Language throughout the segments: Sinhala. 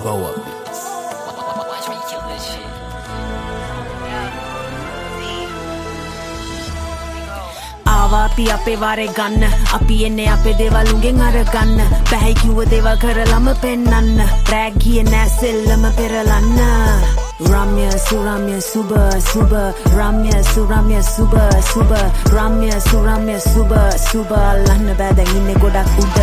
Grow Up Beats. Watch me kill this shit. ආවා අපි අපේ වාරේ ගන්න අපි එන්නේ අපේ දේවල් උගෙන් අරගන්න බැහැ කිව්ව දේවල් කරලම පෙන්නන්න රැග් ගියේ නෑ සෙල්ලම පෙරලන්න Ramya Suramya Suba Suba Ramya Suramya Suba Suba Ramya Suramya Suba Suba ලන්න බෑ දැන් ඉන්නේ ගොඩක් උඩ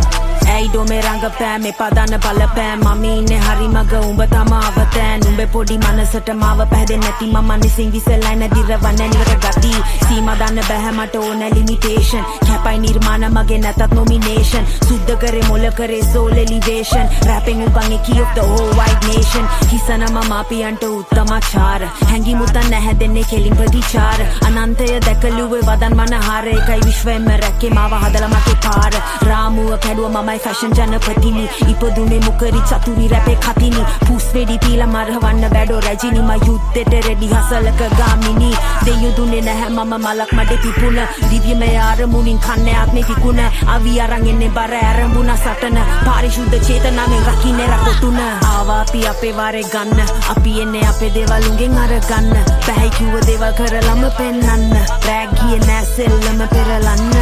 ඇයි ඩොමේ රංගපෑ මේ පදන්න බලපෑ මම ඉන්නේ හරි මග උඹ තමාව තෑන් උඹේ පොඩි මනසට මාව පැහැදෙන්නේ නැති මම නිසින් විසලයි නැදිරවන්න නිවර ගති සීමා දාන්න බෑ මට ඕන ලිමිටේෂන් කැපයි නිර්මාණ මගේ නැතත් නොමිනේෂන් සුද්ධ කරේ මොළ කරේ soul elevation rapping උපන් එකී of the whole white nation හිසන මම අපියන්ට උත්තමාචාර හැංගි මුතන් නැහැ දෙන්නේ කෙලින් ප්‍රතිචාර අනන්තය දැකලුවේ වදන් මනහාර එකයි විශ්වයෙන්ම රැකේ මාව හදලා මගේ පාර රාමුව කැඩුව මමයි fashion ජනපතිනි ඉපදුනේ මුකරි චතුරි රැපේ කතිනි පුස් වෙඩි පීලා මරවන්න බැඩෝ රජිනි මා යුද්ධෙට රෙඩි හසලක ගාමිනි දෙයුදුනේ නැහැ මම මලක් මඩේ පිපුණ දිව්‍යමය ආරමුණින් කන්නේ ආත්මේ තිකුණ අවි අරන් එන්නේ බර ඇරඹුණා සටන පාරිශුද්ධ චේතනාවෙන් රකින්නේ රකොතුන ආවා අපි අපේ වාරේ ගන්න අපි එන්නේ අපේ දේවල් උගෙන් අරගන්න බැහැ කිව්ව දේවල් කරලම පෙන්නන්න රැග් ගියේ නෑ සෙල්ලම පෙරලන්න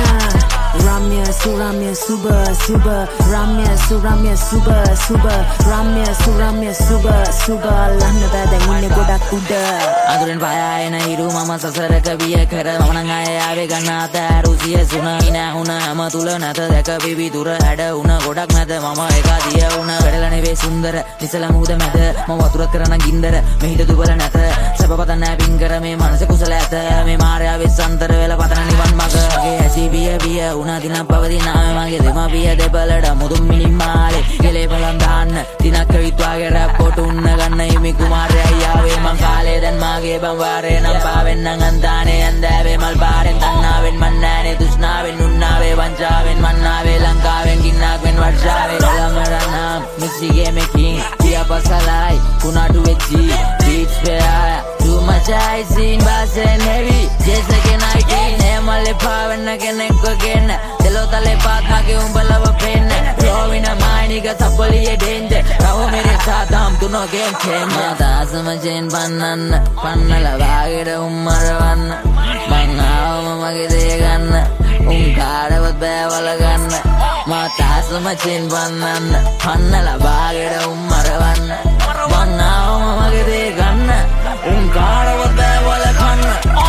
Ramya Suramya Suba Suba Ramya Suramya Suba Suba Ramya Suramya Suba Suba ලන්න බෑ දැන් ඉන්නේ ගොඩක් උඩ අඳුරෙන් පායන හිරු මම සසරක විය කර මම නම් ආයේ ආවේ ගන්න අතෑරු සියසුන ඉනහුන හැම තුල නැත දැක පිවිතුර හැඩ උන ගොඩක් නැත මම ඒකාදිය උන වැඩල නෙවේ සුන්දර නිසල මුහුද මැද මම වතුර කරන ගින්දර මෙහිට දුබල නැත සැප පතන්න පින් කර මේ මනස කුසල ඇත මේ මායාව වෙස්සන්තර වෙලා පතන නිවන් මග මගේ ඇසි බිය උනා දින පවතිනාම මගේ දෙමාපිය දෙපළට මුදුන් මිනිමාලේ ගෙලේ බලන් දාන්න දිනක් විත්වාගේ රැප් පොටුන්න ගන්න හිමි කුමාරයයි ආවේ මං කාලේ දැන් මාගේ බම්වාරේ නම් පාවෙන්නම් අන්දානේ ඇන්දෑවේ මල් පාරෙන් තන්නාවෙන් මන් නෑනේ දුෂ්ණාවෙන් උන්නාවේ වංචාවෙන් මන්නාවේ ලංකාවෙන් ගින්නාක්ෙන් වර්ෂාවේ ලමරනම් මික්සිගේ මේකින් පියාපසලයි කුණාටු වෙච්චි beats where too much I seen bass and heavy just like a night nemale පාවෙන්න කෙනෙක් වගේන දෙලොතලේ පාත් මගේ උඹලව පෙන්න රෝවින මානික තපලියේ danger රව මෙරේ සාදම් තුනෝ ගේම් කේම දාසම ජෙන් පන්නන්න පන්නලා වාගෙට උම්මරවන්න මං ආවම මගේ දේ ගන්න උන් කාටවත් බෑ වලගන්න මා දාසම ජෙන් පන්නන්න පන්නලා වාගෙට උම්මරවන්න මං ආවම මගේ දේ ගන්න උන් කාටවත් බෑ වලගන්න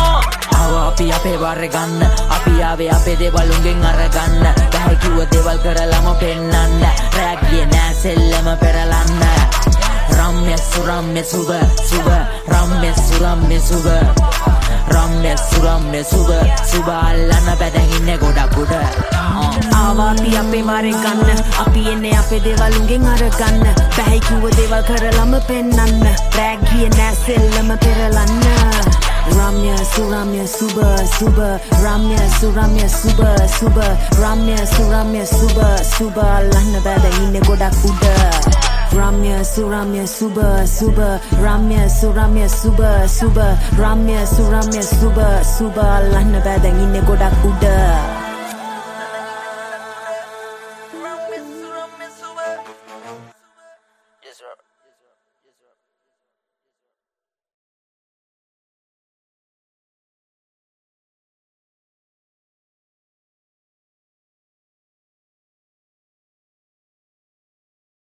අපි අපේ වාරේ ගන්න අපි ආවේ අපේ දේවල් උගෙන් අරගන්න බැහැ කිව්ව දේවල් කරලම පෙන්නන්න රැග් ගියේ නෑ සෙල්ලම පෙරලන්න Ramya Suramya Suba Suba Ramya Suramya Suba Ramya Suramya Suba Suba ලන්න බැදන් ඉන්නේ ගොඩක් උඩ ආවා අපි අපේ වාරේ ගන්න අපි එන්නේ අපේ දේවල් උගෙන් අරගන්න බැහැ කිව්ව දේවල් කරලම පෙන්නන්න රැග් ගියේ නෑ සෙල්ලම පෙරලන්න Ramya Suramya Suba Suba Ramya Suramya Suba Suba Ramya Suramya Suba Suba ලන්න බෑ දැන් ඉන්නේ ගොඩක් උඩ Ramya Suramya Suba Suba Ramya Suramya Suba Suba Ramya Suramya Suba Suba ලන්න බෑ දැන් ඉන්නේ ගොඩක් උඩ